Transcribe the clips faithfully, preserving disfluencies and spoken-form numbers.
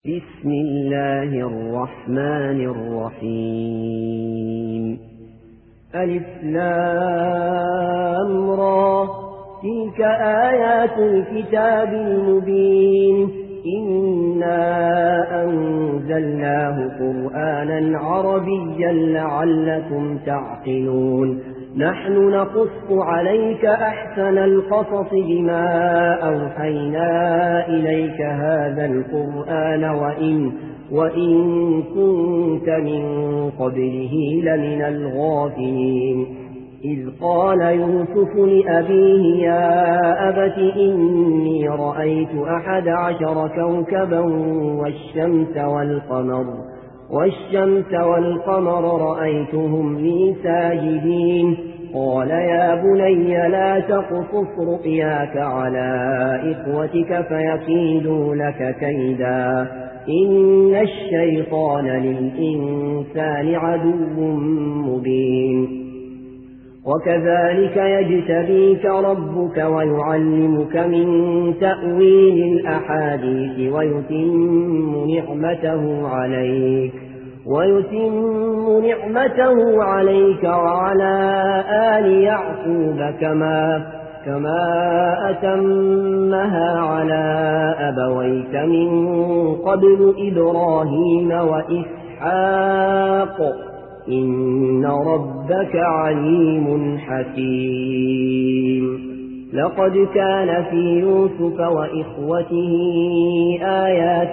بسم الله الرحمن الرحيم. ألف لام را، تلك آيات الكتاب المبين. إنا أنزلناه قرآنا عربيا لعلكم تعقلون. نحن نقص عليك أحسن القصص بما أوحينا إليك هذا القرآن وإن, وإن كنت من قبله لمن الغافلين. إذ قال يوسف لأبيه يا أبت إني رأيت أحد عشر كوكبا والشمس والقمر والشمس والقمر رأيتهم لي ساجدين. قال يا بني لا تقصص رؤياك على إخوتك فيكيدوا لك كيدا، إن الشيطان للإنسان عدو مبين. وكذلك يجتبيك ربك ويعلمك من تأويل الأحاديث ويتم نعمته عليك ويتم نعمته عليك وعلى آل يعقوب كما كما أتمها على أبويك من قبل إبراهيم وإسحاق إن ربك عليم حكيم. لقد كان في يوسف وإخوته آيات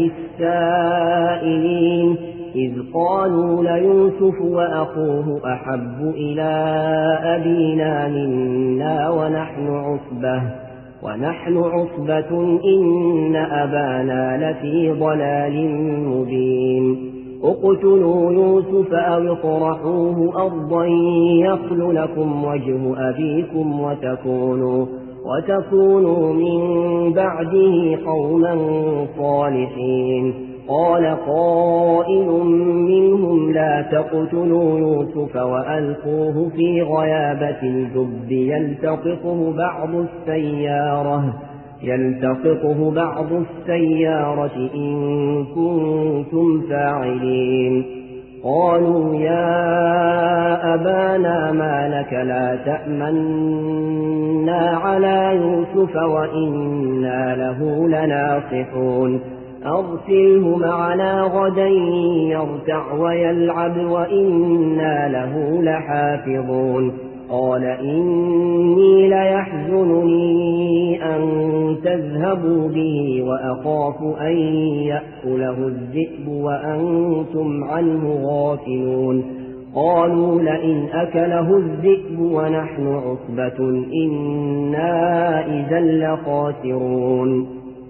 للسائلين، إذ قالوا ليوسف وأخوه أحب إلى أبينا منا ونحن عصبة ونحن عصبة إن أبانا لفي ضلال مبين. اقتلوا يوسف أو اطرحوه أرضا يخل لكم وجه أبيكم وتكونوا, وتكونوا من بعده قوما صالحين. قال قائل منهم لا تقتلوا يوسف وألقوه في غيابة الجب يلتقطه بعض السيارة يلتقطه بعض السيارة إن كنتم فاعلين. قالوا يا أبانا ما لك لا تأمنا على يوسف وإنا له لناصحون. أرسله معنا غدا يرتع ويلعب وإنا له لحافظون. قال إني ليحزنني أن تذهبوا به وأخاف أن يأكله الذئب وأنتم عنه غافلون. قالوا لئن أكله الذئب ونحن عصبة إنا إذا لخاسرون.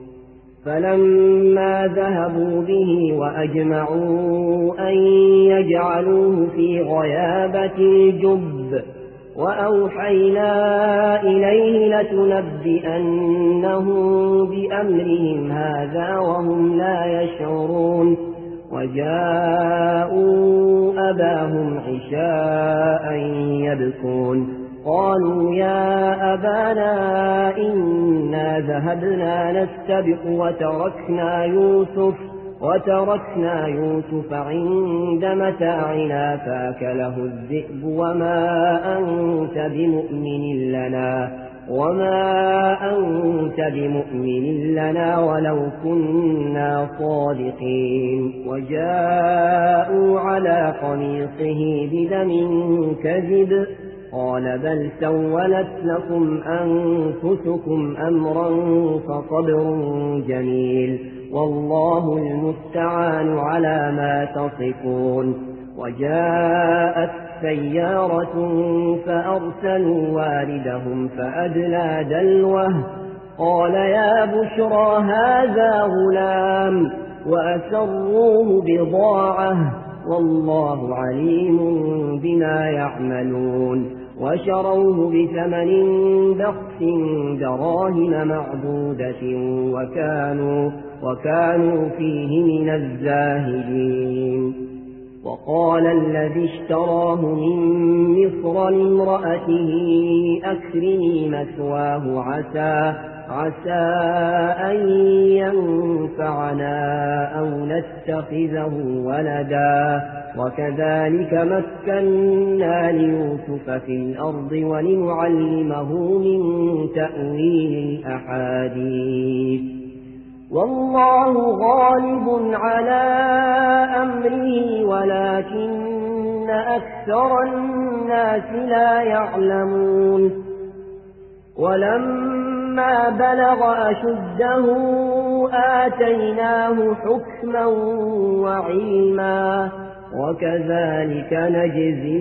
فلما ذهبوا به وأجمعوا أن يجعلوه في غيابة الجب وأوحينا إليه لتنبئنهم بأمرهم هذا وهم لا يشعرون. وجاءوا أباهم عشاء يبكون. قالوا يا أبانا إنا ذهبنا نستبق وتركنا يوسف وتركنا يوسف عند متاعنا فأكله الذئب وما أنت بمؤمن لنا وما أنت بمؤمن لنا ولو كنا صادقين. وجاءوا على قميصه بدم كذب. قال بل سولت لكم أنفسكم أمرا فصبر جميل والله المستعان على ما تصفون. وجاءت سيارة فأرسلوا واردهم فأدلى دلوه. قال يا بشرى هذا غلام وأسروه بضاعة والله عليم بما يعملون. وشروه بثمن بخس دراهم معدودة وكانوا, وكانوا فيه من الزاهدين. وقال الذي اشتراه من مصر لامرأته أكرمي مثواه عسى, عسى أن ينفعنا أو نتخذه ولدا وكذلك مكنا ليوسف في الأرض ولنعلمه من تأويل الأحاديث والله غالب على أمره ولكن أكثر الناس لا يعلمون ولما بلغ أشده آتيناه حكما وعلما وكذلك نجزي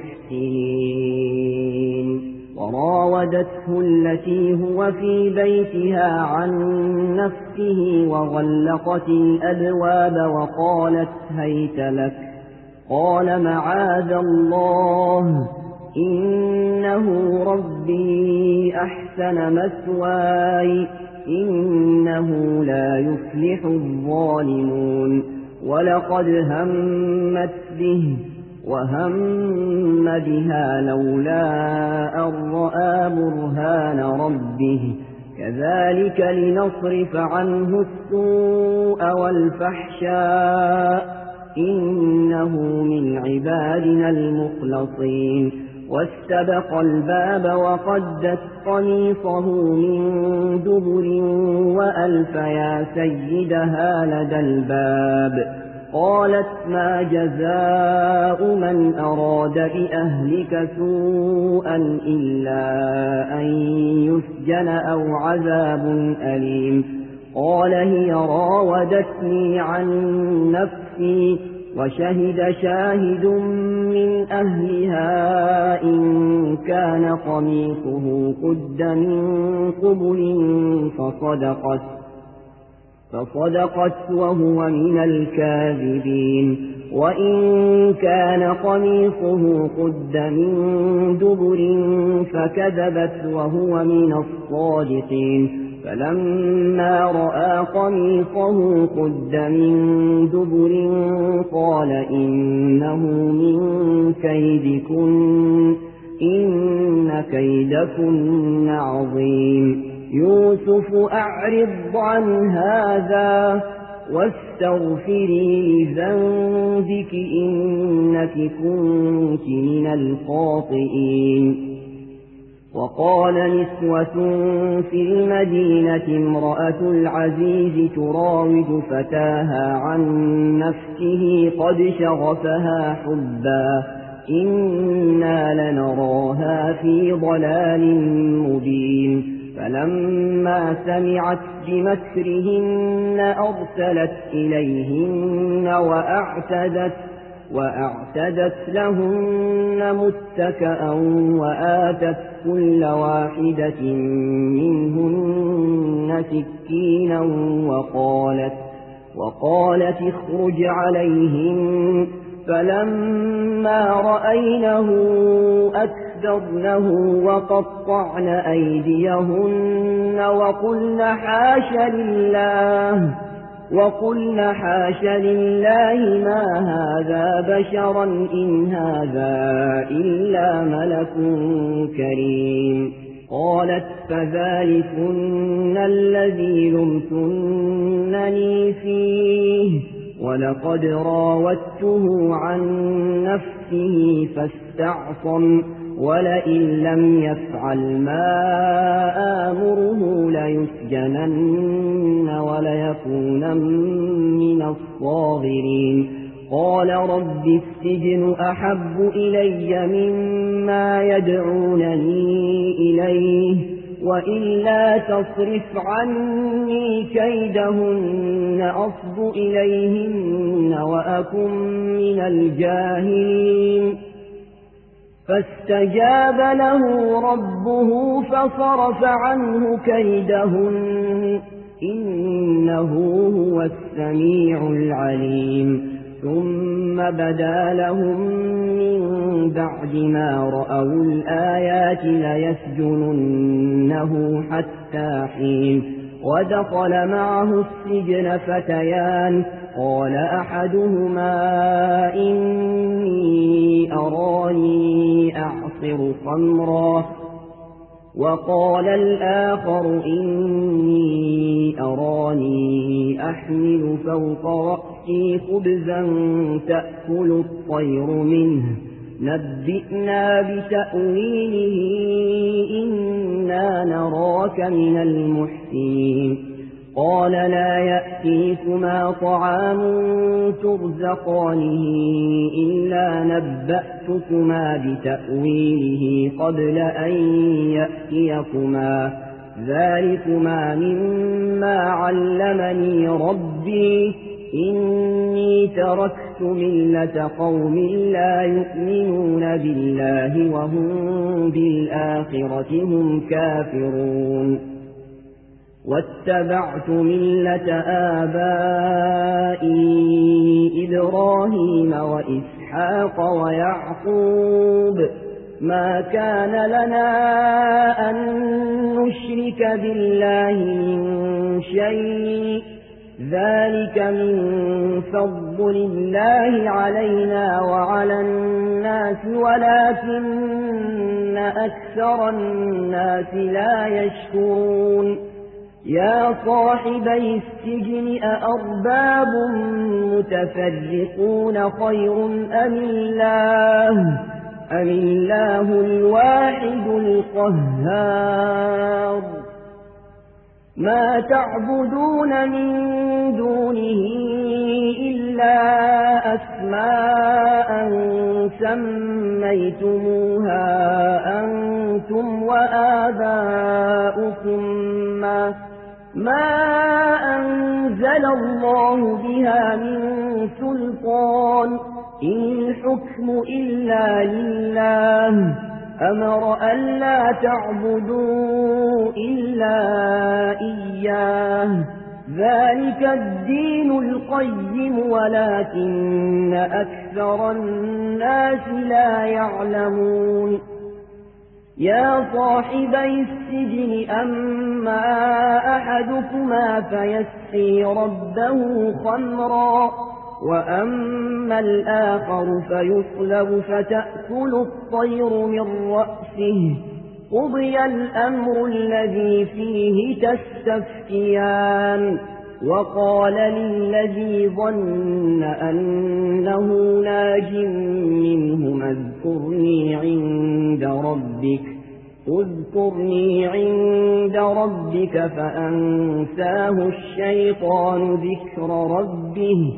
المحسنين وراودته التي هو في بيتها عن نفسه وغلقت الأبواب وقالت هيت لك قال معاذ الله إنه ربي أحسن مثواي إنه لا يفلح الظالمون ولقد همت به وهم بها لولا أن رأى برهان ربه كذلك لنصرف عنه السوء والفحشاء إنه من عبادنا المخلصين واستبق الباب وقدت قميصه من دبر وألف يا سيدها لدى الباب قالت ما جزاء من أراد بأهلك سوءا إلا أن يسجن أو عذاب أليم قال هي راودتني عن نفسي وشهد شاهد من أهلها إن كان قميصه قد من قبل فصدقت فصدقت وهو من الكاذبين وإن كان قميصه قد من دبر فكذبت وهو من الصادقين فلما رأى قميصه قد من دبر قال إنه من كيدكن إن كيدكن عظيم يوسف أعرض عن هذا واستغفري لذنبك إنك كنت من الخاطئين وقال نسوة في المدينة امرأة العزيز تراود فتاها عن نفسه قد شغفها حبا إنا لنراها في ضلال مبين فلما سمعت بمكرهن أرسلت إليهن وأعتدت وأعتدت لهن متكأ وآتت كل واحدة منهن سكينا وقالت وقالت اخرج عليهن فلما رأينه أكبرنه وقطعن أيديهن وقلن حاش لله وقلن حاش لله ما هذا بشرا إن هذا إلا ملك كريم قالت فذلكن الذي لمتنني فيه ولقد راودته عن نفسه فاستعصم ولئن لم يفعل ما آمره ليسجنن وليكون من الصاغرين قال رب السجن أحب إلي مما يدعونني إليه وإلا تصرف عني كيدهن أصب إليهن وأكن من الجاهلين فاستجاب له ربه فصرف عنه كيدهن إنه هو السميع العليم ثم بدا لهم من بعد ما رأوا الآيات ليسجننه حتى حين ودخل معه السجن فتيان قال أحدهما إني أراني أعصر خمرا وقال الآخر إني أراني أحمل فوق رأسي خبزا تأكل الطير منه نبئنا بتأويله إنا نراك من المحسنين قال لا يأتيكما طعام ترزقانه إلا نبأتكما بتأويله قبل أن يأتيكما ذلكما مما علمني ربي إني تركت ملة قوم لا يؤمنون بالله وهم بالآخرة هم كافرون واتبعت ملة آبائي إبراهيم وإسحاق ويعقوب ما كان لنا أن نشرك بالله من شيء ذلك من فضل الله علينا وعلى الناس ولكن أكثر الناس لا يشكرون يا صاحبي السجن أأرباب متفرقون خير أم الله أم الله الواحد القهار ما تعبدون من دونه إلا أسماء سميتموها أنتم وآباؤكم ما, ما أنزل الله بها من سلطان إن الحكم إلا لله أمر ألا تعبدوا إلا إياه ذلك الدين القيم ولكن أكثر الناس لا يعلمون يا صاحبي السجن أما أحدكما فيسقي ربه خمرا وأما الآخر فيصلب فتأكل الطير من رأسه قضي الأمر الذي فيه تستفتيان وقال للذي ظن أنه ناج منهما اذكرني عند ربك اذكرني عند ربك فأنساه الشيطان ذكر ربه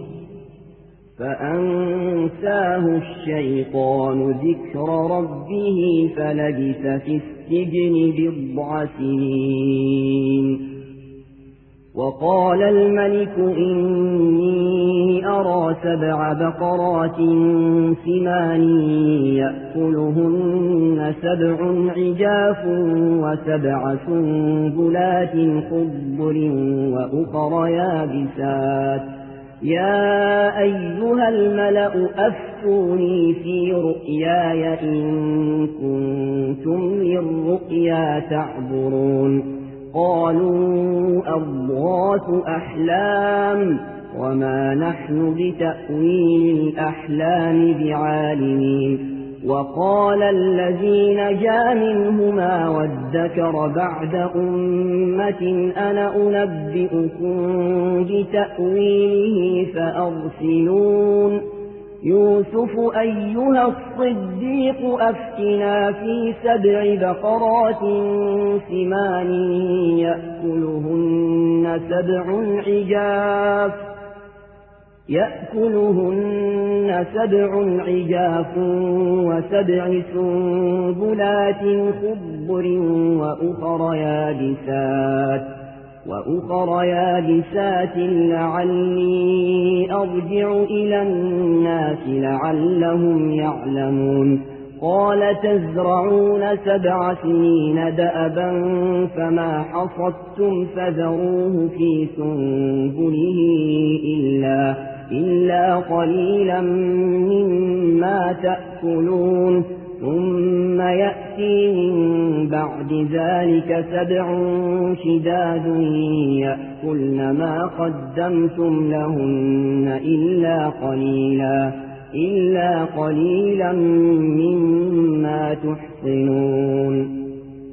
فأنساه الشيطان ذكر ربه فلبث في السجن بضع سنين وقال الملك إني أرى سبع بقرات سمان يأكلهن سبع عجاف وسبع سنبلات خضر وأخر يابسات يا أيها الملأ أفتوني في رؤياي إن كنتم للرؤيا تعبرون قالوا أضغاث أحلام وما نحن بتأويل الأحلام بعالمين وقال الذي نجا منهما وادكر بعد أمة أنا أنبئكم بتأويله فأرسلون يوسف أيها الصديق أفتنا في سبع بقرات سمان يأكلهن سبع عجاف يأكلهن سبع عجاف وسبع سنبلات خضر وأخر يابسات وأخر يابسات لعلي أرجع إلى الناس لعلهم يعلمون قال تزرعون سبع سنين دأبا فما حصدتم فذروه في سنبله إلا, إلا قليلا مما تأكلون ثم يأتي من بعد ذلك سبع شداد يأكلن ما قدمتم لهن إلا قليلا إلا قليلا مما تحصنون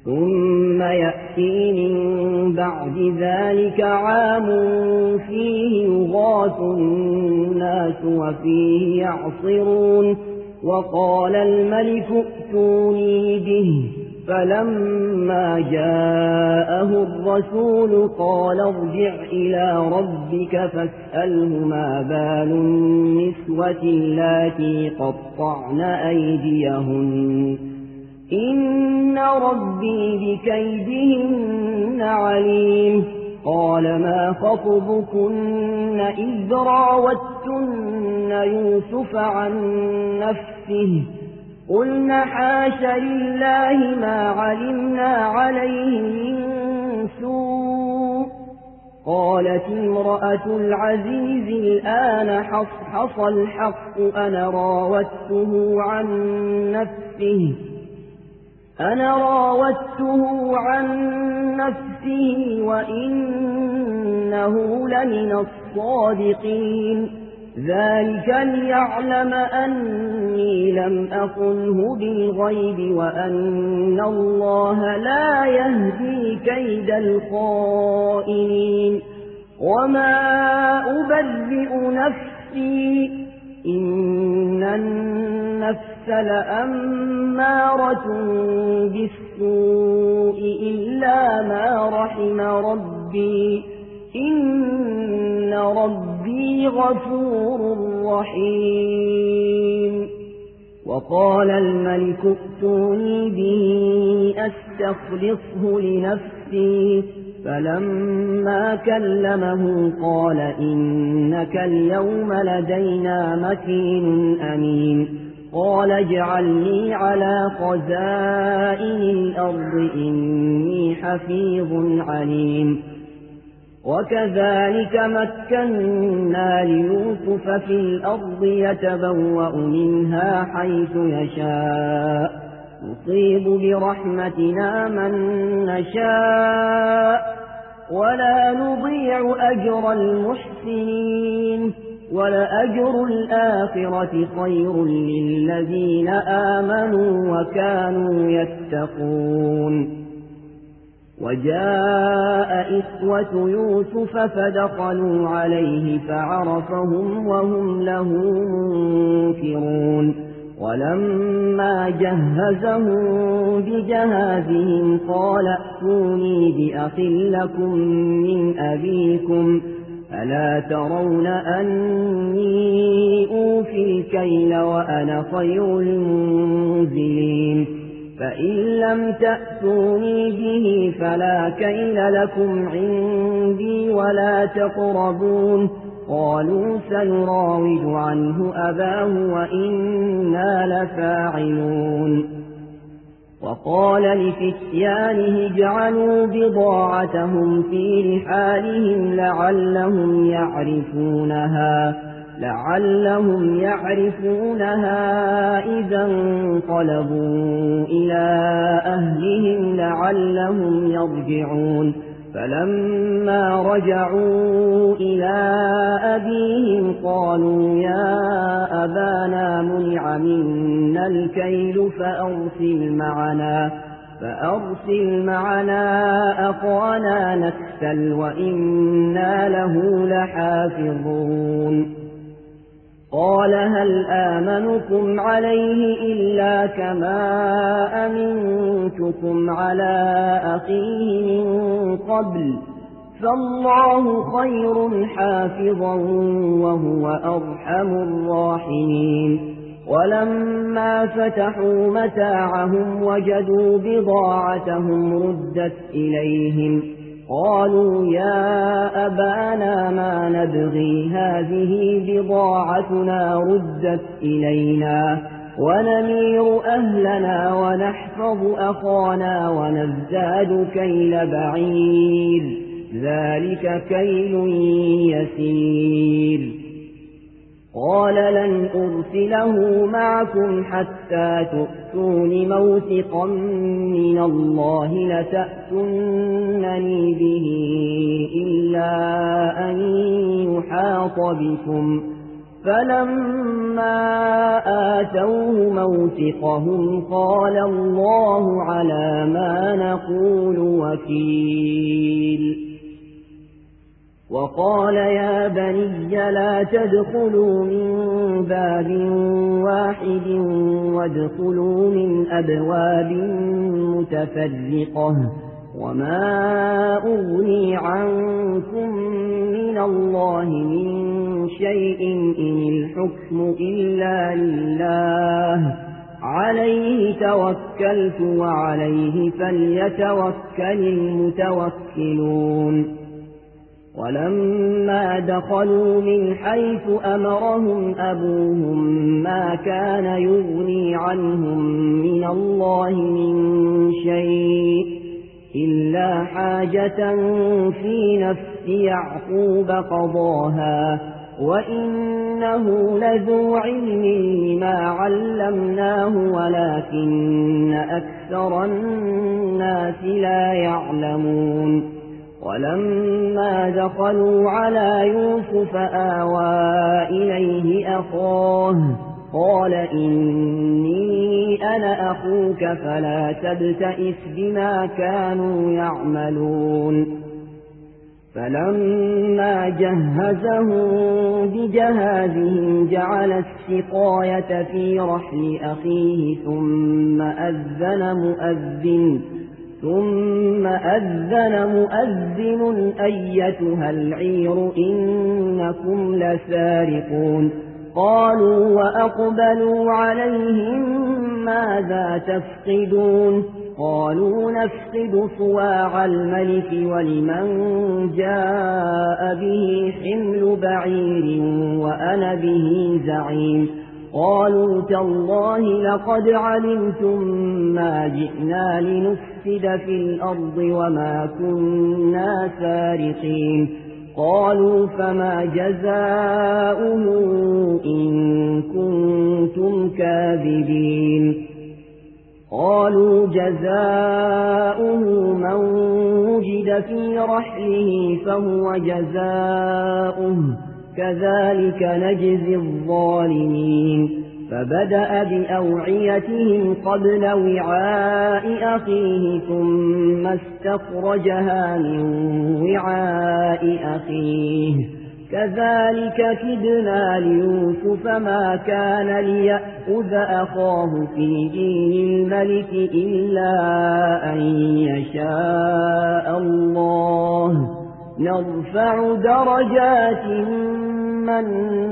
ثم يأتي من بعد ذلك عام فيه يغاث الناس وفيه يعصرون. وقال الملك ائتوني به، فلما جاءه الرسول قال ارجع إلى ربك فاسأله ما بال النسوة اللاتي قطعن أيديهن إن ربي بكيدهن عليم. قال ما خطبكن إذ راوتن يوسف عن نفسه قلن حاش لله ما علمنا عليه من سوء. قالت امرأة العزيز الآن حصحص الحق أنا راودته عن نفسه أنا راودته عن نفسه وإنه لمن الصادقين. ذلك ليعلم أني لم أخنه بالغيب وأن الله لا يهدي كيد الخائنين. وما أبرئ نفسي إن النفس لأمارة بالسوء إلا ما رحم ربي إن ربي غفور رحيم. وقال الملك ائتوني به أستخلصه لنفسي، فلما كلمه قال إنك اليوم لدينا مكين أمين. قال اجعلني على خزائن الأرض إني حفيظ عليم. وكذلك مكنا ليوسف في الأرض يتبوأ منها حيث يشاء نصيب برحمتنا من نشاء ولا نضيع أجر المحسنين ولأجر الآخرة خير للذين آمنوا وكانوا يتقون. وجاء إخوة يوسف فدخلوا عليه فعرفهم وهم له منكرون. ولما جهزهم بجهازهم قال ائتوني بأخ لكم من أبيكم ألا ترون أني أوفي الكيل وأنا خير المنزلين. فإن لم تأتوني به فلا كيل لكم عندي ولا تقربون. قالوا سنراود عنه أباه وإنا لفاعلون. وقال لفتيانه اجعلوا بضاعتهم في رحالهم لعلهم يعرفونها لعلهم يعرفونها إذا انقلبوا إلى أهلهم لعلهم يرجعون. فلما رجعوا إلى أبيهم قالوا يا أبانا منع منا الكيل فأرسل معنا فأرسل معنا أخانا نكتل وإنا له لحافظون. قال هل آمنكم عليه إلا كما أمنتكم على أخيه من قبل فالله خير حافظا وهو أرحم الراحمين. ولما فتحوا متاعهم وجدوا بضاعتهم ردت إليهم قالوا يا أبانا ما نبغي هذه بضاعتنا ردت إلينا ونمير أهلنا ونحفظ أخانا ونزداد كيل بعير ذلك كيل يسير. قال لن أرسله معكم حتى تؤتون موثقا من الله لتأتونني به إلا أن يحاط بكم فلما آتوه موثقهم قال الله على ما نقول وكيل وقال يا بني لا تدخلوا من باب واحد وادخلوا من أبواب متفرقة وما أغني عنكم من الله من شيء إن الحكم إلا لله عليه توكلت وعليه فليتوكل المتوكلون ولما دخلوا من حيث أمرهم أبوهم ما كان يغني عنهم من الله من شيء إلا حاجة في نفس يعقوب قضاها وإنه لذو علم لما علمناه ولكن أكثر الناس لا يعلمون ولما دخلوا على يوسف آوى إليه أخاه قال إني أنا أخوك فلا تبتئس بما كانوا يعملون فلما جهزهم بجهازهم جعل السقاية في رحل أخيه ثم أذن مؤذن ثم أذن مؤذن أيتها العير إنكم لسارقون قالوا وأقبلوا عليهم ماذا تفقدون قالوا نفقد صواع الملك ولمن جاء به حمل بعير وأنا به زعيم قالوا تالله لقد علمتم ما جئنا لنفسد في الأرض وما كنا سارقين قالوا فما جزاؤه إن كنتم كاذبين قالوا جزاؤه من وجد في رحله فهو جزاؤه كذلك نجزي الظالمين فبدأ بأوعيتهم قبل وعاء أخيه ثم استخرجها من وعاء أخيه كذلك كدنا ليوسف ما كان ليأخذ أخاه في دين الملك إلا أن يشاء الله نرفع درجات من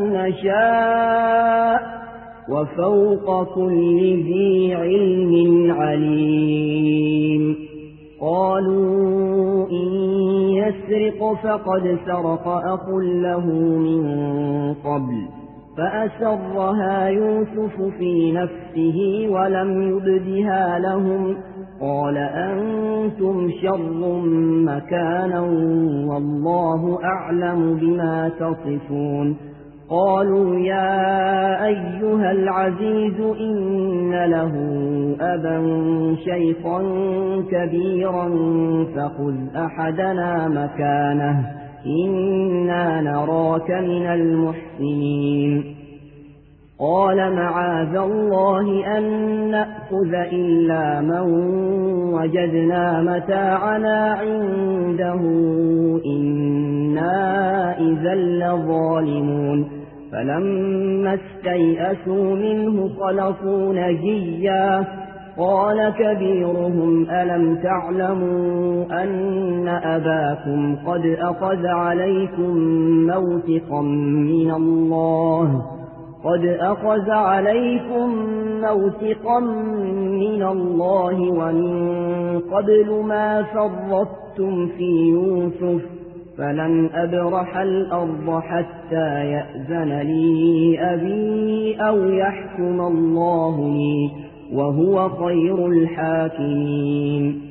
نشاء وفوق كل ذي علم عليم قالوا إن يسرق فقد سرق أخ له من قبل فأسرها يوسف في نفسه ولم يبدها لهم قال أنتم شر مكانا والله أعلم بما تصفون قالوا يا أيها العزيز إن له أبا شيخا كبيرا فخذ أحدنا مكانه إنا نراك من المحسنين قال معاذ الله أن نأخذ إلا من وجدنا متاعنا عنده إنا إذا لظالمون فلما استيئسوا منه خلصوا نجيا قال كبيرهم ألم تعلموا أن أباكم قد أخذ عليكم موثقا من الله قد أخذ عليكم موثقا من الله ومن قبل ما فرطتم في يوسف فلن أبرح الأرض حتى يأذن لي أبي أو يحكم الله لي وهو خير الحاكمين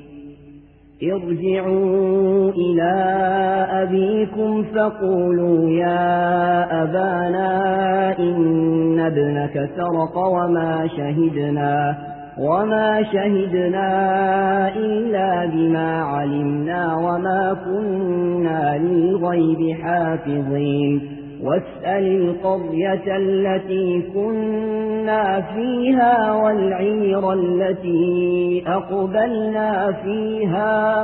ارجعوا إلى أبيكم فقولوا يا أبانا إن ابنك سرق وما شهدنا وما شهدنا إلا بما علمنا وما كنا للغيب حافظين واسأل القرية التي كنا فيها والعير التي أقبلنا فيها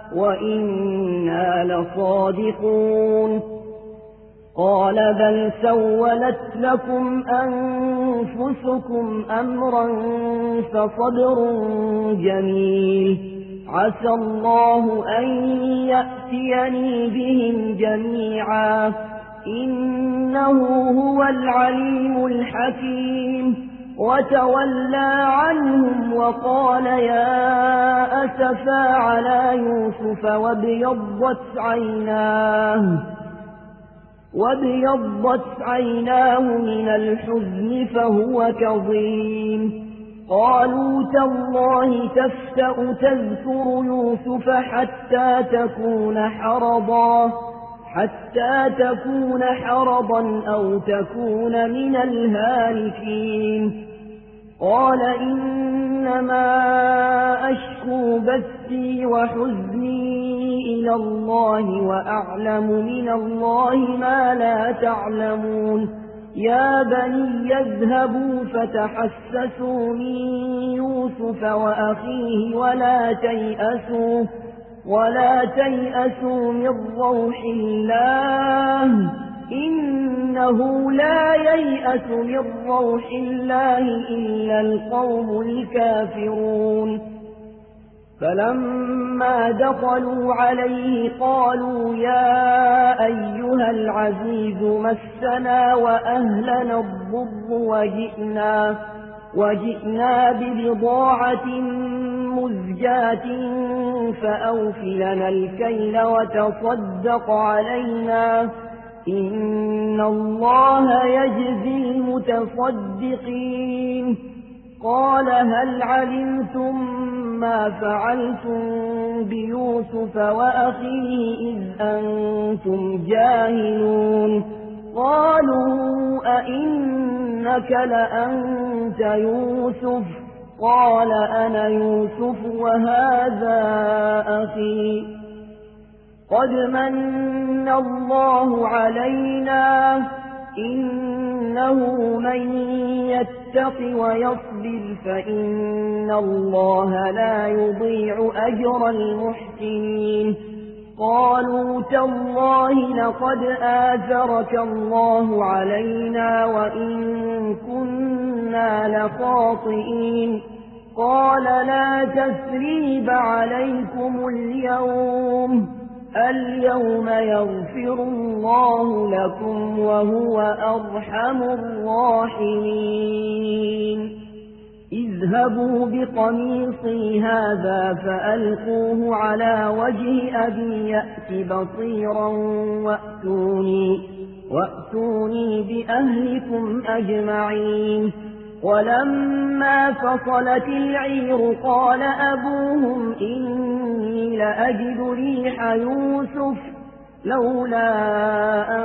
وإنا لصادقون قال بل سولت لكم أنفسكم أمرا فصبر جميل عسى الله أن يأتيني بهم جميعا إنه هو العليم الحكيم وتولى عنهم وقال يا أسفا على يوسف وابيضت عيناه وابيضت عيناه من الحزن فهو كظيم قالوا تالله تفتأ تذكر يوسف حتى تكون حرضا حتى تكون حرضا أو تكون من الهالكين قال إنما أشكو بثي وحزني إلى الله وأعلم من الله ما لا تعلمون يا بني يذهبوا فتحسسوا من يوسف وأخيه ولا تيأسوا ولا تيأسوا من روح الله إنه لا ييأس من روح الله إلا القوم الكافرون فلما دخلوا عليه قالوا يا أيها العزيز مسنا وأهلنا الضر وجئنا, وجئنا ببضاعة مزجاة فأوفلنا الكيل وتصدق علينا إن الله يجزي المتصدقين قال هل علمتم ما فعلتم بيوسف وأخيه إذ أنتم جاهلون قالوا أئنك لأنت يوسف قال أنا يوسف وهذا أخي قد من الله علينا إنه من يتق ويصبر فإن الله لا يضيع أجر المحسنين قالوا تالله لقد آثرك الله علينا وإن كنا لخاطئين قال لا تثريب عليكم اليوم اليوم يغفر الله لكم وهو أرحم الراحمين اذهبوا بقميصي هذا فألقوه على وجه أبي يأت بصيرا وأتوني, وأتوني بأهلكم أجمعين ولما فصلت العير قال أبوهم إني لأجد ريح يوسف لولا أن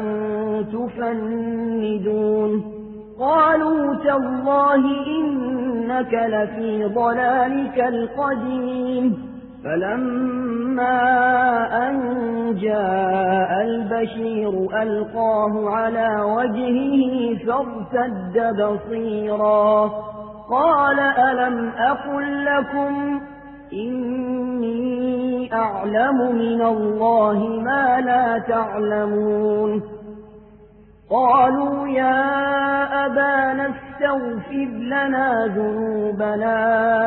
تفندون قالوا تالله إنك لفي ضلالك القديم فلما أن جاء البشير ألقاه على وجهه فارتد بصيرا قال ألم أقل لكم إني أعلم من الله ما لا تعلمون قالوا يا أبانا استغفر لنا ذنوبنا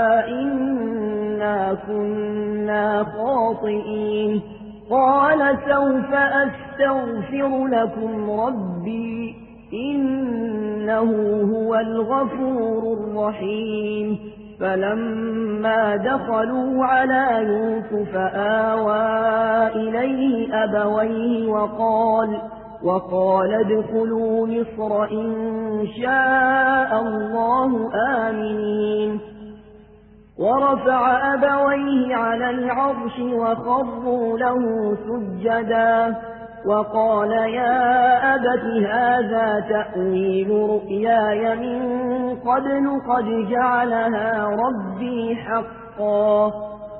إنا كنا خاطئين قال سوف أستغفر لكم ربي إنه هو الغفور الرحيم فلما دخلوا على يوسف آوى إليه أبويه وقال وقال ادخلوا مصر إن شاء الله آمنين ورفع أبويه على العرش وخروا له سجدا وقال يا أبت هذا تأويل رؤياي من قبل قد جعلها ربي حقا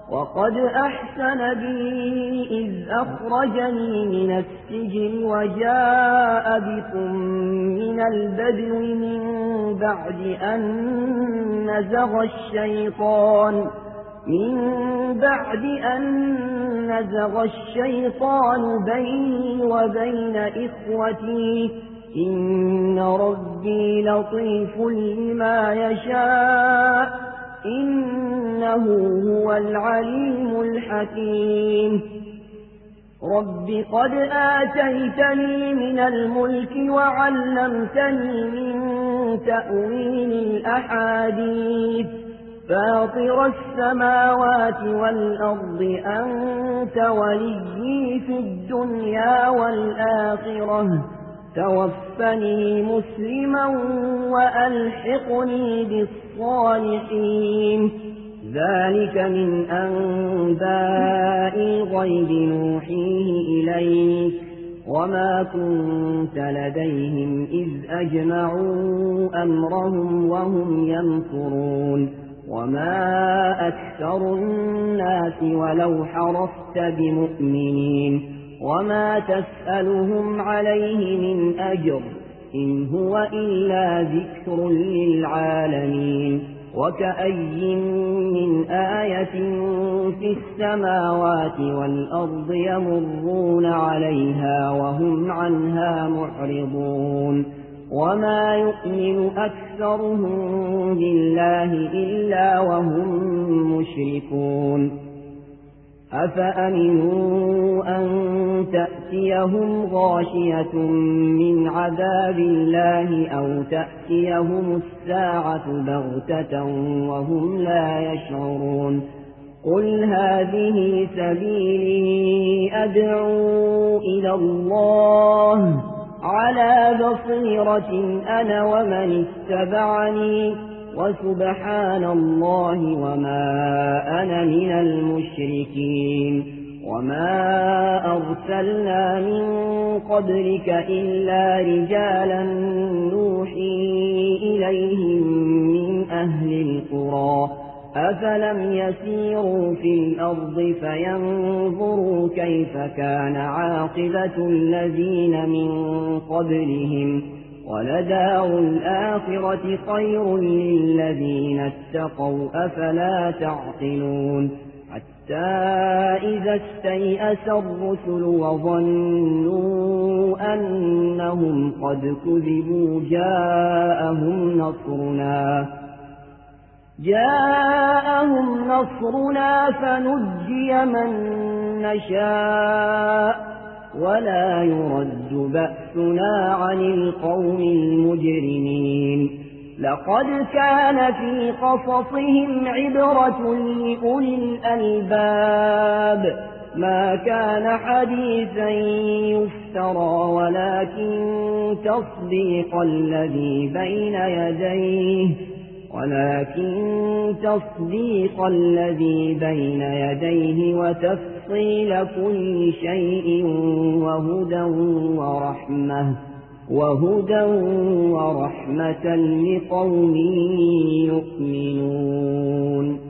وقد أحسن بي إذ أخرجني من السجن وجاء بكم من البدو من بعد أن نزغ الشيطان من بعد أن نزغ الشيطان بيني وبين إخوتي إن ربي لطيف لما يشاء إنه هو العليم الحكيم رب قد آتيتني من الملك وعلمتني من تأويل الأحاديث فاطر السماوات والأرض أنت وليي في الدنيا والآخرة توفني مسلما وألحقني بالصالحين ذلك من أنباء الغيب نوحيه إليك وما كنت لديهم إذ أجمعوا أمرهم وهم يمكرون وما أكثر الناس ولو حرصت بمؤمنين وما تسألهم عليه من أجر إن هو إلا ذكر للعالمين وكأي من آية في السماوات والأرض يمرون عليها وهم عنها معرضون وما يؤمن أكثرهم بالله إلا وهم مشركون أفأمنوا أن تأتيهم غاشية من عذاب الله أو تأتيهم الساعة بغتة وهم لا يشعرون قل هذه سبيلي أدعو إلى الله على بصيرة أنا ومن اتبعني وسبحان الله وما أنا من المشركين وما أرسلنا من قبلك إلا رجالا نوحي إليهم من أهل القرى أفلم يسيروا في الأرض فينظروا كيف كان عاقبة الذين من قبلهم ولدار الآخرة خير للذين اتقوا أفلا تعقلون حتى إذا استيأس الرسل وظنوا أنهم قد كذبوا جاءهم نصرنا جاءهم نصرنا فنجي من نشاء ولا يرد بأسنا عن القوم المجرمين لقد كان في قصصهم عبرة لأولي الألباب ما كان حديثا يفترى ولكن تصديق الذي بين يديه ولكن تصديق الذي بين يديه وتفصيل كل شيء وهدى ورحمة وهدى ورحمة لقوم يؤمنون